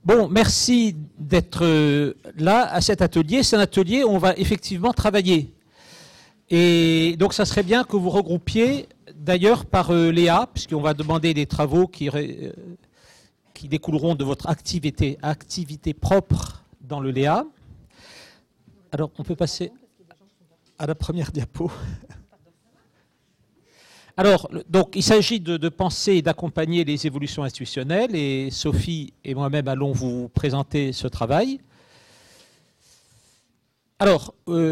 Bon, merci d'être là à cet atelier. C'est un atelier où on va effectivement travailler. Et donc, ça serait bien que vous regroupiez, d'ailleurs, par Léa, puisqu'on va demander des travaux qui découleront de votre activité propre dans le Léa. Alors, on peut passer à la première diapo. Alors, donc, il s'agit de penser et d'accompagner les évolutions institutionnelles, et Sophie et moi-même allons vous présenter ce travail. Alors,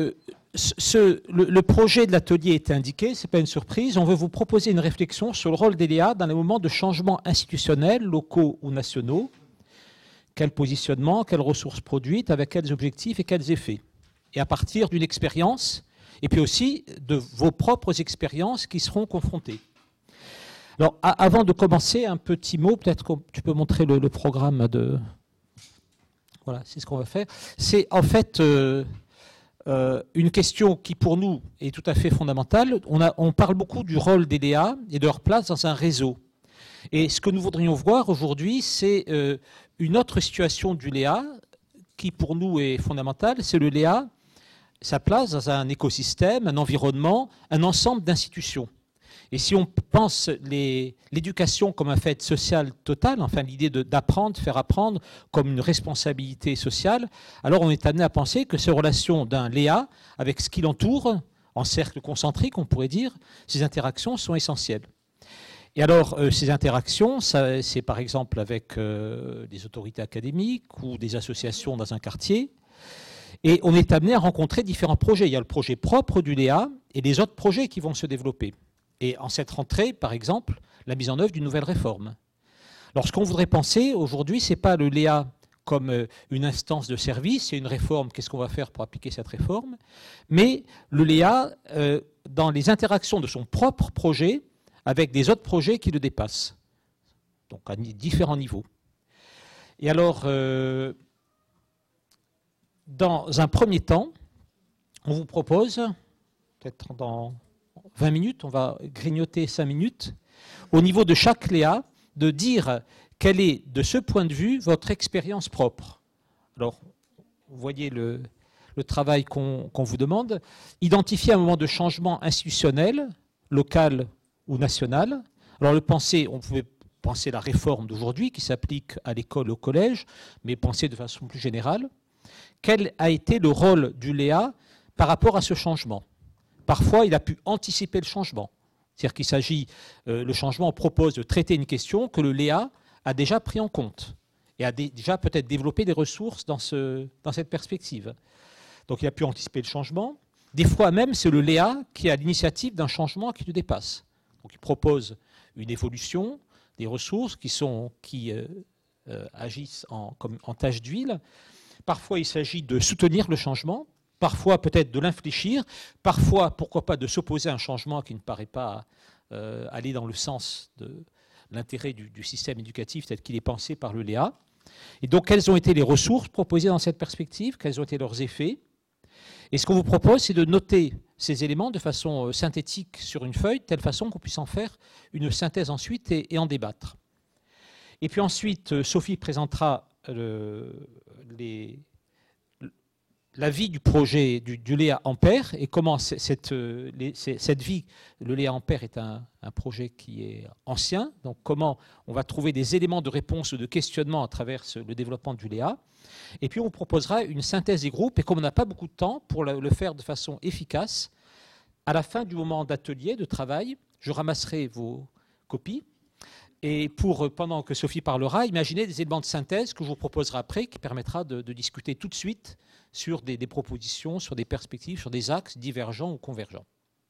le projet de l'atelier est indiqué, ce n'est pas une surprise. On veut vous proposer une réflexion sur le rôle des Léa dans les moments de changement institutionnel, locaux ou nationaux. Quel positionnement, quelles ressources produites, avec quels objectifs et quels effets. Et à partir d'une expérience, et puis aussi de vos propres expériences qui seront confrontées. Alors, avant de commencer, un petit mot, peut-être que tu peux montrer le programme de... Voilà, c'est ce qu'on va faire. C'est en fait une question qui, pour nous, est tout à fait fondamentale. On parle beaucoup du rôle des Léa et de leur place dans un réseau. Et ce que nous voudrions voir aujourd'hui, c'est une autre situation du Léa qui, pour nous, est fondamentale. C'est le Léa, sa place dans un écosystème, un environnement, un ensemble d'institutions. Et si on pense l'éducation comme un fait social total, enfin l'idée d'apprendre, faire apprendre comme une responsabilité sociale, alors on est amené à penser que ces relations d'un Léa avec ce qui l'entoure, en cercle concentrique on pourrait dire, ces interactions sont essentielles. Et alors ces interactions, c'est par exemple avec des autorités académiques ou des associations dans un quartier. Et on est amené à rencontrer différents projets. Il y a le projet propre du Léa et les autres projets qui vont se développer. Et en cette rentrée, par exemple, la mise en œuvre d'une nouvelle réforme. Alors, ce qu'on voudrait penser aujourd'hui, ce n'est pas le Léa comme une instance de service, c'est une réforme, qu'est-ce qu'on va faire pour appliquer cette réforme, mais le Léa dans les interactions de son propre projet avec des autres projets qui le dépassent, donc à différents niveaux. Et alors, dans un premier temps, on vous propose, peut-être dans 20 minutes, on va grignoter 5 minutes, au niveau de chaque Léa, de dire quelle est, de ce point de vue, votre expérience propre. Alors, vous voyez le travail qu'on vous demande. Identifier un moment de changement institutionnel, local ou national. Alors, on pouvait penser la réforme d'aujourd'hui qui s'applique à l'école, au collège, mais penser de façon plus générale. Quel a été le rôle du Léa par rapport à ce changement ? Parfois, il a pu anticiper le changement. C'est-à-dire qu'il s'agit, le changement propose de traiter une question que le Léa a déjà pris en compte et a déjà peut-être développé des ressources dans cette perspective. Donc il a pu anticiper le changement. Des fois même, c'est le Léa qui a l'initiative d'un changement qui le dépasse. Donc il propose une évolution des ressources qui agissent en tache d'huile. Parfois, il s'agit de soutenir le changement. Parfois peut-être de l'infléchir, parfois pourquoi pas de s'opposer à un changement qui ne paraît pas aller dans le sens de l'intérêt du système éducatif tel qu'il est pensé par le Léa. Et donc quelles ont été les ressources proposées dans cette perspective, quels ont été leurs effets. Et ce qu'on vous propose, c'est de noter ces éléments de façon synthétique sur une feuille, de telle façon qu'on puisse en faire une synthèse ensuite et en débattre. Et puis ensuite, Sophie présentera la vie du projet du Léa Ampère et comment cette vie, le Léa Ampère est un projet qui est ancien, donc comment on va trouver des éléments de réponse ou de questionnement à travers le développement du Léa. Et puis on proposera une synthèse des groupes et comme on n'a pas beaucoup de temps pour le faire de façon efficace, à la fin du moment d'atelier, de travail, je ramasserai vos copies. Et pendant que Sophie parlera, imaginez des éléments de synthèse que je vous proposerai après, qui permettra de discuter tout de suite sur des propositions, sur des perspectives, sur des axes divergents ou convergents.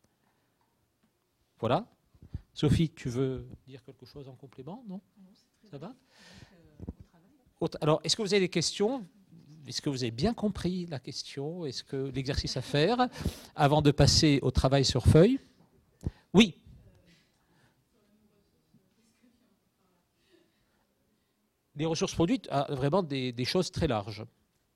Voilà. Sophie, tu veux dire quelque chose en complément? Non, ça va? Alors, est-ce que vous avez des questions? Est-ce que vous avez bien compris la question? Est-ce que l'exercice à faire avant de passer au travail sur feuille? Oui. Les ressources produites, vraiment des choses très larges.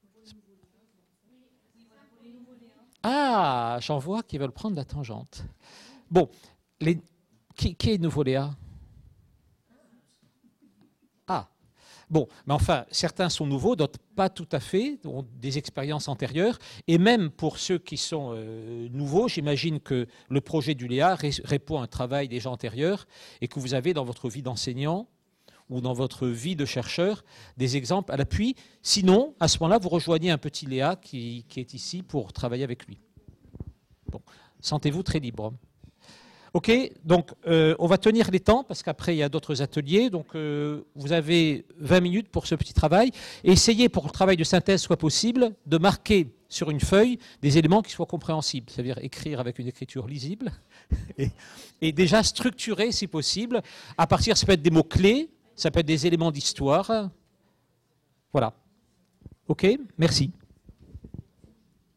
Ah, j'en vois qui veulent prendre la tangente. Bon, qui est nouveau Léa? Ah, Bon, mais enfin, certains sont nouveaux, d'autres pas tout à fait, ont des expériences antérieures. Et même pour ceux qui sont nouveaux, j'imagine que le projet du Léa répond à un travail déjà antérieur et que vous avez dans votre vie d'enseignant ou dans votre vie de chercheur des exemples à l'appui. Sinon, à ce moment-là, vous rejoignez un petit Léa qui est ici pour travailler avec lui. Bon, sentez-vous très libre. Ok, donc on va tenir les temps parce qu'après il y a d'autres ateliers. Donc vous avez 20 minutes pour ce petit travail. Et essayez pour que le travail de synthèse soit possible de marquer sur une feuille des éléments qui soient compréhensibles. C'est-à-dire écrire avec une écriture lisible et déjà structurer si possible. À partir, ça peut être des mots-clés, ça peut être des éléments d'histoire. Voilà. Ok, merci.